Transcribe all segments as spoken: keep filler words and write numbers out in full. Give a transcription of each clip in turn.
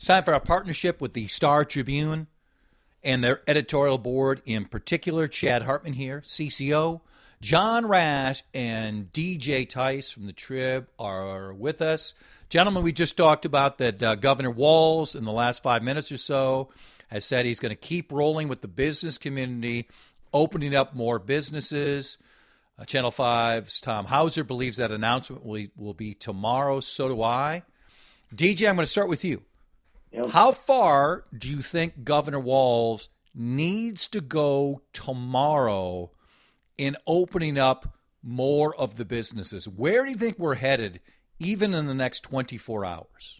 It's time for our partnership with the Star Tribune and their editorial board, in particular, Chad Hartman here, C C O. John Rash and D J Tice from the Trib are with us. Gentlemen, we just talked about that uh, Governor Walz in the last five minutes or so has said he's going to keep rolling with the business community, opening up more businesses. Uh, Channel five's Tom Hauser believes that announcement will, will be tomorrow. So do I. D J, I'm going to start with you. Yep. How far do you think Governor Walz needs to go tomorrow in opening up more of the businesses? Where do you think we're headed, even in the next twenty-four hours?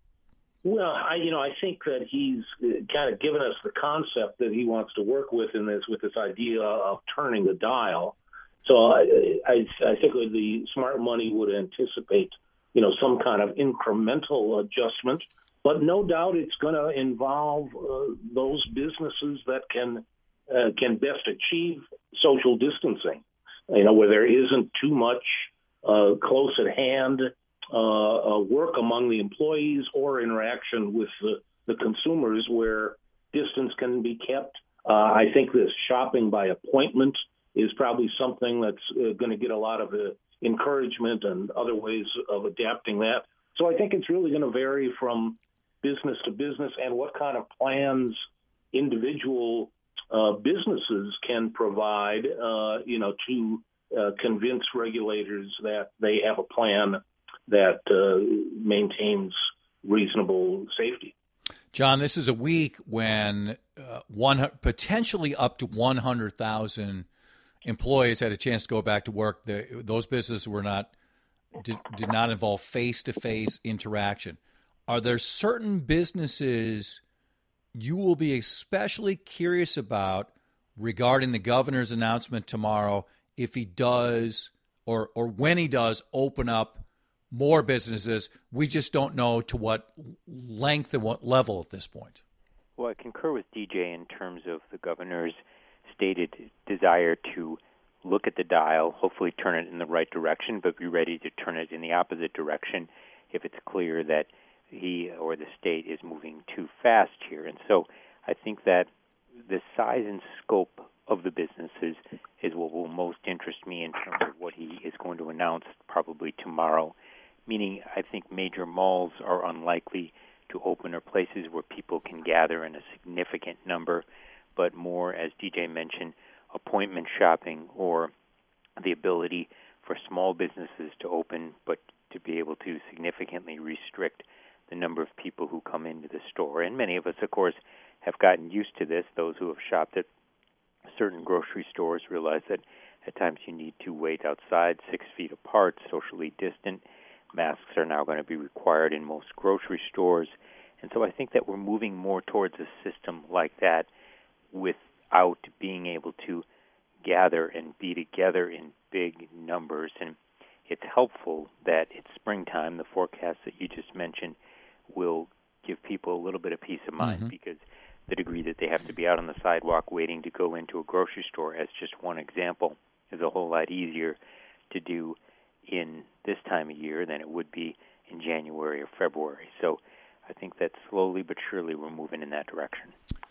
Well, I, you know, I think that he's kind of given us the concept that he wants to work with in this, with this idea of turning the dial. So I, I, I think the smart money would anticipate, you know, some kind of incremental adjustment. But no doubt it's going to involve uh, those businesses that can uh, can best achieve social distancing, you know, where there isn't too much uh, close at hand uh, uh, work among the employees or interaction with the, the consumers where distance can be kept. Uh, I think this shopping by appointment is probably something that's uh, going to get a lot of uh, encouragement and other ways of adapting that. So I think it's really going to vary from business to business and what kind of plans individual uh, businesses can provide, uh, you know, to uh, convince regulators that they have a plan that uh, maintains reasonable safety. John, this is a week when uh, one potentially up to one hundred thousand employees had a chance to go back to work. The, those businesses were not did, did not involve face-to-face interaction. Are there certain businesses you will be especially curious about regarding the governor's announcement tomorrow, if he does or or when he does open up more businesses? We just don't know to what length and what level at this point. Well, I concur with D J in terms of the governor's stated desire to look at the dial, hopefully turn it in the right direction, but be ready to turn it in the opposite direction if it's clear that he or the state is moving too fast here. And so I think that the size and scope of the businesses is what will most interest me in terms of what he is going to announce probably tomorrow, meaning I think major malls are unlikely to open, or places where people can gather in a significant number, but more, as D J mentioned, appointment shopping or the ability for small businesses to open, but to be able to significantly restrict the number of people who come into the store. And many of us, of course, have gotten used to this. Those who have shopped at certain grocery stores realize that at times you need to wait outside six feet apart, socially distant. Masks are now going to be required in most grocery stores. And so I think that we're moving more towards a system like that without being able to gather and be together in big numbers. And it's helpful that it's springtime. The forecast that you just mentioned will give people a little bit of peace of mind, mm-hmm. because the degree that they have to be out on the sidewalk waiting to go into a grocery store, as just one example, is a whole lot easier to do in this time of year than it would be in January or February. So I think that slowly but surely we're moving in that direction.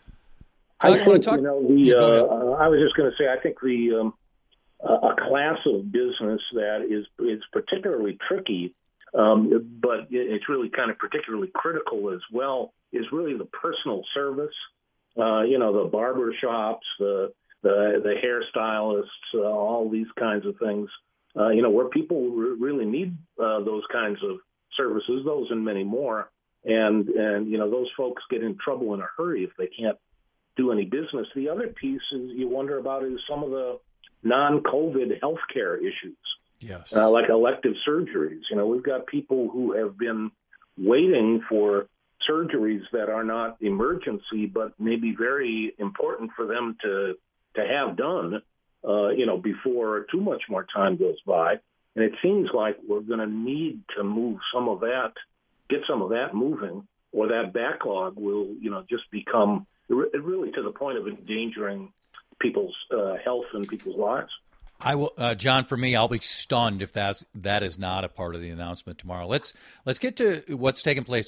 I think, talk- you know, the, uh, I was just going to say, I think the um, a class of business that is is particularly tricky, um, but it's really kind of particularly critical as well, is really the personal service. Uh, you know, the barber shops, the the, the hairstylists, uh, all these kinds of things. Uh, you know, where people re- really need uh, those kinds of services, those and many more. And and you know, those folks get in trouble in a hurry if they can't do any business. The other piece is you wonder about is some of the non-COVID healthcare issues, yes, uh, like elective surgeries. You know, we've got people who have been waiting for surgeries that are not emergency, but may be very important for them to to have done, uh, you know, before too much more time goes by. And it seems like we're going to need to move some of that, get some of that moving, or that backlog will, you know, just become really to the point of endangering people's uh, health and people's lives. I will, uh, John. For me, I'll be stunned if that's that is not a part of the announcement tomorrow. Let's let's get to what's taking place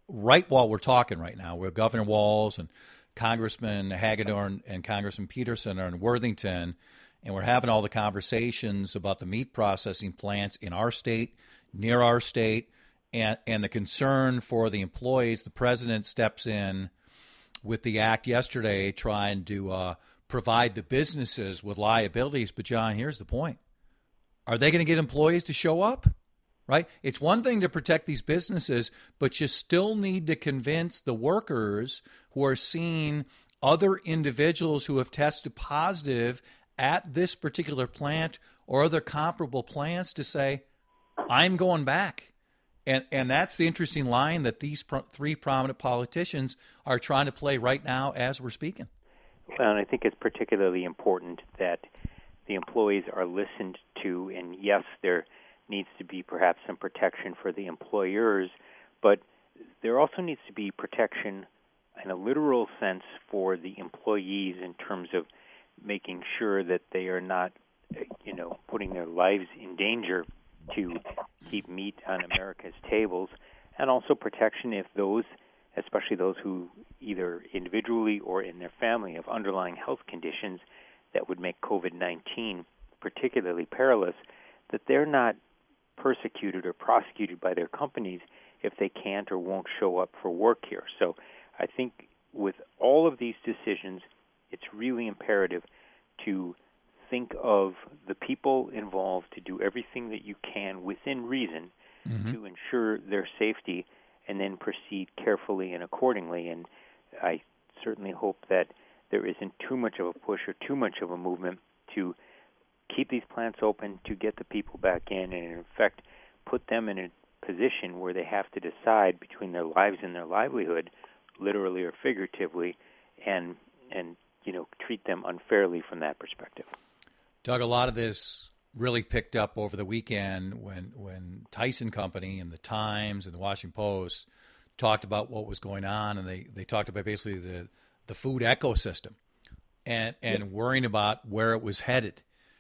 right while we're talking right now, where Governor Walz and Congressman Hagedorn and Congressman Peterson are in Worthington, and we're having all the conversations about the meat processing plants in our state, near our state, and, and the concern for the employees. The president steps in with the act yesterday trying to uh, provide the businesses with liabilities. But, John, here's the point. Are they going to get employees to show up? Right? It's one thing to protect these businesses, but you still need to convince the workers who are seeing other individuals who have tested positive at this particular plant or other comparable plants to say, I'm going back. And and that's the interesting line that these pro- three prominent politicians are trying to play right now as we're speaking. Well, and I think it's particularly important that the employees are listened to, and yes, there needs to be perhaps some protection for the employers, but there also needs to be protection in a literal sense for the employees in terms of making sure that they are not, you know, putting their lives in danger to keep meat on America's tables, and also protection if those, especially those who either individually or in their family have underlying health conditions that would make COVID nineteen particularly perilous, that they're not persecuted or prosecuted by their companies if they can't or won't show up for work here. So I think with all of these decisions, it's really imperative to think of the people involved, to do everything that you can within reason mm-hmm. to ensure their safety, and then proceed carefully and accordingly. And I certainly hope that there isn't too much of a push or too much of a movement to keep these plants open, to get the people back in, and in fact put them in a position where they have to decide between their lives and their livelihood, literally or figuratively, and and you know treat them unfairly from that perspective. Doug, a lot of this really picked up over the weekend when when Tyson Company and the Times and the Washington Post talked about what was going on, and they, they talked about basically the, the food ecosystem and and yeah. worrying about where it was headed.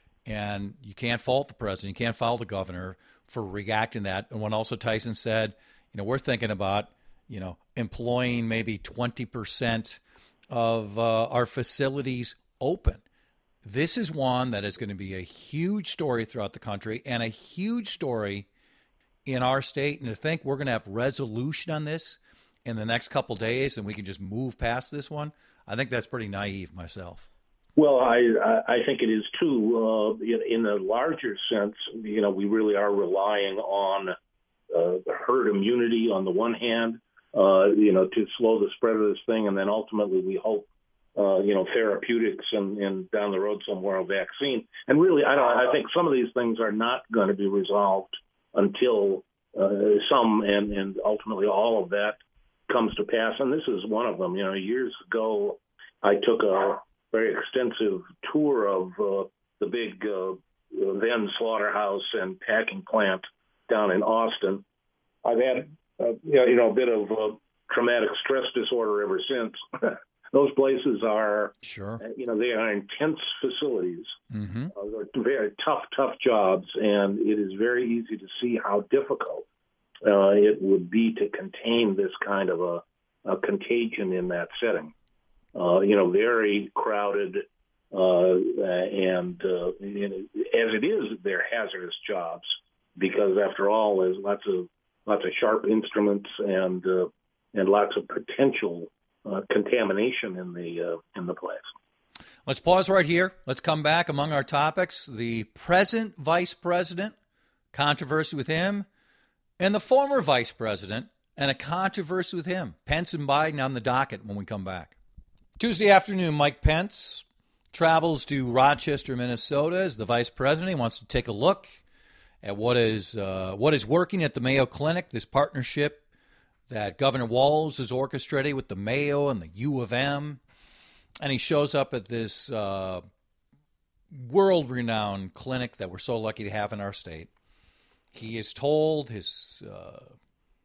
And you can't fault the president, you can't fault the governor for reacting to that. And when also Tyson said, you know, we're thinking about, you know, employing maybe twenty percent of uh, our facilities open. This is one that is going to be a huge story throughout the country and a huge story in our state. And to think we're going to have resolution on this in the next couple of days and we can just move past this one, I think that's pretty naive myself. Well, I I think it is too. Uh, in a larger sense, you know, we really are relying on uh, herd immunity on the one hand, uh, you know, to slow the spread of this thing, and then ultimately we hope, uh, you know, therapeutics and, and down the road somewhere a vaccine. And really, I don't. I think some of these things are not going to be resolved until uh, some and and ultimately all of that comes to pass. And this is one of them. You know, years ago, I took a very extensive tour of uh, the big uh, then slaughterhouse and packing plant down in Austin. I've had uh, you know a bit of uh, traumatic stress disorder ever since. Those places are, sure. you know, they are intense facilities. Mm-hmm. Uh, they're very tough, tough jobs, and it is very easy to see how difficult uh, it would be to contain this kind of a, a contagion in that setting. Uh, you know, very crowded, uh, and uh, you know, as it is, they're hazardous jobs because, after all, there's lots of lots of sharp instruments and uh, and lots of potential uh, contamination in the uh, in the place. Let's pause right here. Let's come back among our topics: the present vice president, controversy with him, and the former vice president, and a controversy with him. Pence and Biden on the docket when we come back. Tuesday afternoon, Mike Pence travels to Rochester, Minnesota as the vice president. He wants to take a look at what is uh, what is working at the Mayo Clinic, this partnership that Governor Walz is orchestrating with the Mayo and the U of M. And he shows up at this uh, world-renowned clinic that we're so lucky to have in our state. He is told, his uh,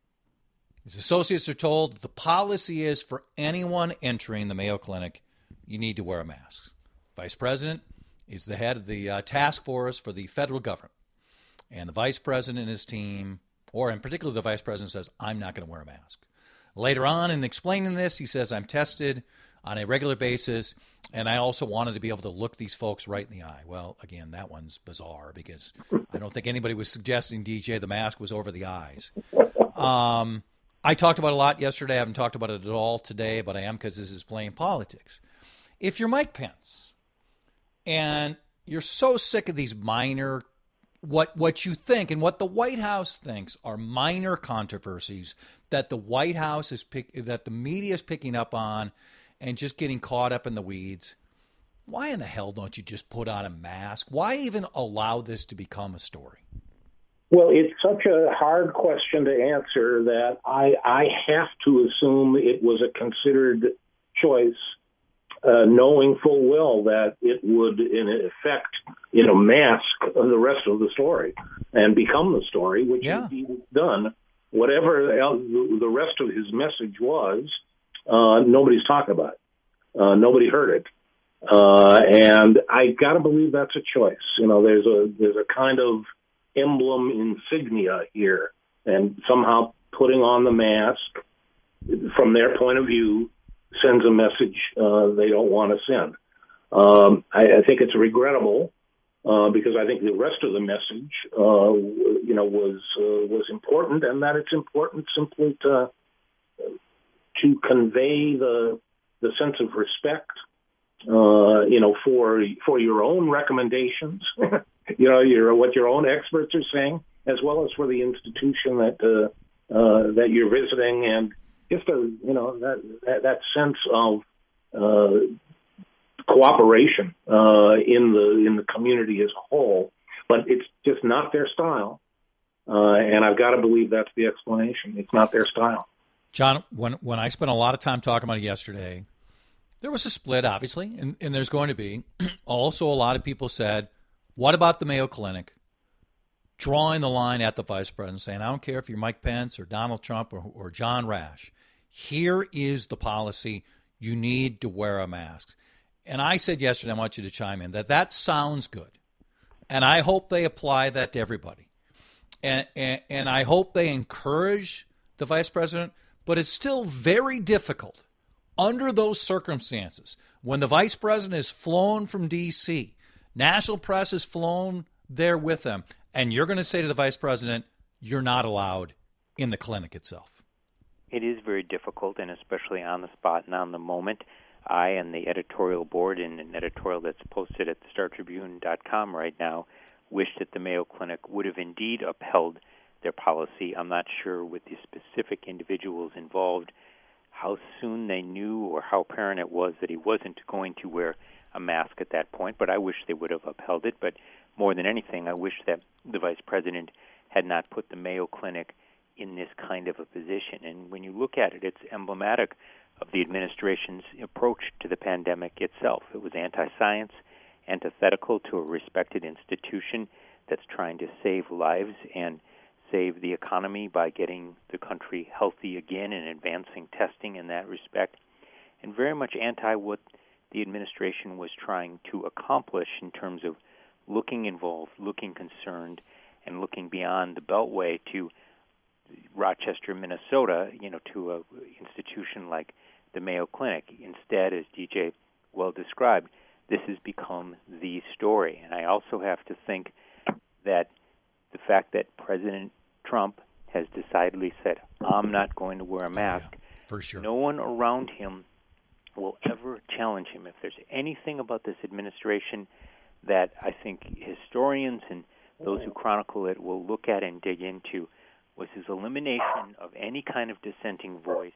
his associates are told, that the policy is for anyone entering the Mayo Clinic, you need to wear a mask. Vice President is the head of the uh, task force for the federal government. And the Vice President and his team, or in particular the Vice President, says, I'm not going to wear a mask. Later on in explaining this, he says, I'm tested on a regular basis, and I also wanted to be able to look these folks right in the eye. Well, again, that one's bizarre because I don't think anybody was suggesting, D J, the mask was over the eyes. Um, I talked about it a lot yesterday. I haven't talked about it at all today, but I am because this is playing politics. If you're Mike Pence and you're so sick of these minor, what what you think and what the White House thinks are minor controversies that the White House is pick, that the media is picking up on and just getting caught up in the weeds, why in the hell don't you just put on a mask? Why even allow this to become a story? Well, it's such a hard question to answer that I, I have to assume it was a considered choice, uh, knowing full well that it would, in effect, you know, mask the rest of the story and become the story, which yeah. indeed is done. Whatever else the rest of his message was, uh, nobody's talking about it. Uh, nobody heard it. Uh, and I got to believe that's a choice. You know, there's a there's a kind of emblem insignia here, and somehow putting on the mask, from their point of view, sends a message uh, they don't want to send. Um, I, I think it's regrettable uh, because I think the rest of the message, uh, you know, was uh, was important, and that it's important simply to to convey the the sense of respect, uh, you know, for for your own recommendations. You know, your, what your own experts are saying, as well as for the institution that uh, uh, that you're visiting, and just a you know that that, that sense of uh, cooperation uh, in the in the community as a whole. But it's just not their style, uh, and I've got to believe that's the explanation. It's not their style. John, when when I spent a lot of time talking about it yesterday, there was a split, obviously, and, and there's going to be. Also, a lot of people said, what about the Mayo Clinic drawing the line at the vice president, saying, I don't care if you're Mike Pence or Donald Trump or, or John Rash. Here is the policy. You need to wear a mask. And I said yesterday, I want you to chime in, that that sounds good. And I hope they apply that to everybody. And, and, and I hope they encourage the vice president. But it's still very difficult under those circumstances when the vice president is flown from D C, national press is flown there with them, and you're going to say to the vice president, you're not allowed in the clinic itself. It is very difficult, and especially on the spot and on the moment. I and the editorial board, in an editorial that's posted at the star tribune dot com right now, wish that the Mayo Clinic would have indeed upheld their policy. I'm not sure with the specific individuals involved how soon they knew or how apparent it was that he wasn't going to wear a mask at that point, but I wish they would have upheld it. But more than anything, I wish that the vice president had not put the Mayo Clinic in this kind of a position. And when you look at it, it's emblematic of the administration's approach to the pandemic itself. It was anti-science, antithetical to a respected institution that's trying to save lives and save the economy by getting the country healthy again and advancing testing in that respect, and very much anti what the administration was trying to accomplish in terms of looking involved, looking concerned, and looking beyond the Beltway to Rochester, Minnesota, you know, to an institution like the Mayo Clinic. Instead, as D J well described, this has become the story. And I also have to think that the fact that President Trump has decidedly said, I'm not going to wear a mask, oh, yeah, for sure. No one around him will ever challenge him. If there's anything about this administration that I think historians and those who chronicle it will look at and dig into, was his elimination of any kind of dissenting voice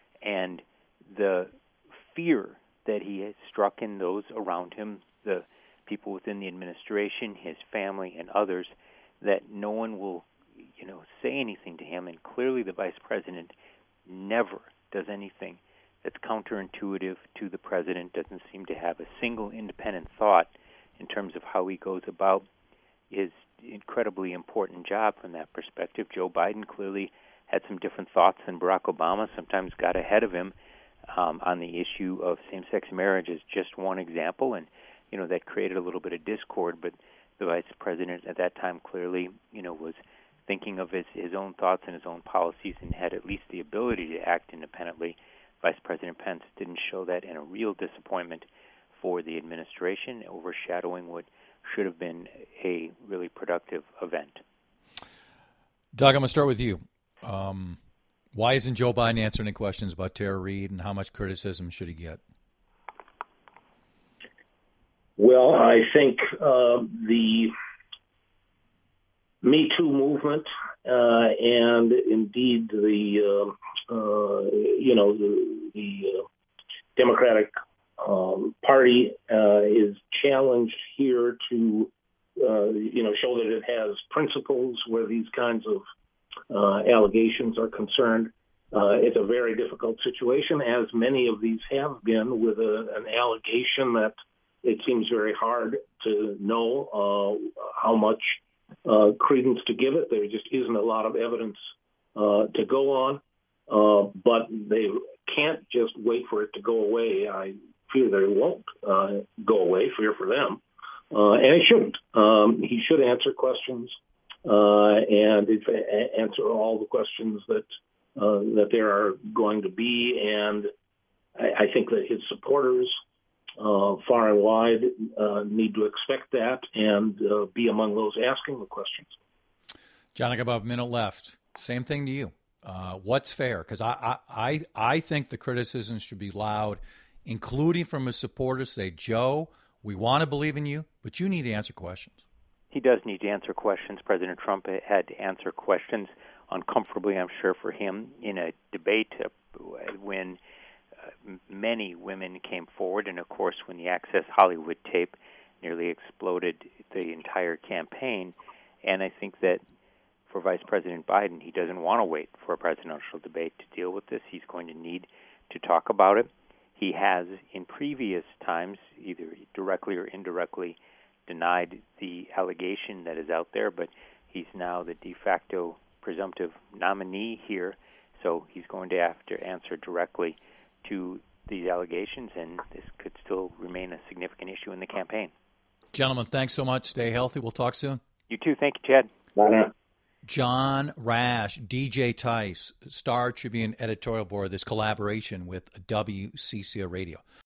and the fear that he has struck in those around him, the people within the administration, his family, and others, that no one will, you know, say anything to him. And clearly the vice president never does anything that's counterintuitive to the president, doesn't seem to have a single independent thought in terms of how he goes about his incredibly important job from that perspective. Joe Biden clearly had some different thoughts than Barack Obama, sometimes got ahead of him um, on the issue of same-sex marriage is just one example, and, you know, that created a little bit of discord, but the vice president at that time clearly, you know, was thinking of his, his own thoughts and his own policies and had at least the ability to act independently. Vice President Pence didn't show that, and a real disappointment for the administration, overshadowing what should have been a really productive event. Doug, I'm going to start with you. Um, why isn't Joe Biden answering any questions about Tara Reade, and how much criticism should he get? Well, I think uh, the Me Too movement uh, and indeed the uh, uh, you know the, the uh, Democratic um, Party uh, is challenged here to uh, you know show that it has principles where these kinds of uh, allegations are concerned. Uh, it's a very difficult situation, as many of these have been, with a, an allegation that it seems very hard to know uh, how much uh, credence to give it. There just isn't a lot of evidence uh, to go on, uh, but they can't just wait for it to go away. I fear that it won't uh, go away, fear for them, uh, and it shouldn't. Um, he should answer questions uh, and if, answer all the questions that uh, that there are going to be, and I, I think that his supporters Uh, far and wide uh, need to expect that and uh, be among those asking the questions. John, I got about a minute left. Same thing to you. Uh, what's fair? Because I, I, I think the criticism should be loud, including from his supporters. Say, Joe, we want to believe in you, but you need to answer questions. He does need to answer questions. President Trump had to answer questions uncomfortably, I'm sure, for him in a debate uh, when many women came forward, and of course when the Access Hollywood tape nearly exploded the entire campaign. And I think that for Vice President Biden, he doesn't want to wait for a presidential debate to deal with this. He's going to need to talk about it. He has in previous times either directly or indirectly denied the allegation that is out there, but he's now the de facto presumptive nominee here, so he's going to have to answer directly to these allegations, and this could still remain a significant issue in the campaign. Gentlemen, thanks so much. Stay healthy. We'll talk soon. You too. Thank you, Chad. Bye. John Rash, D J Tice, Star Tribune editorial board, this collaboration with W C C O Radio.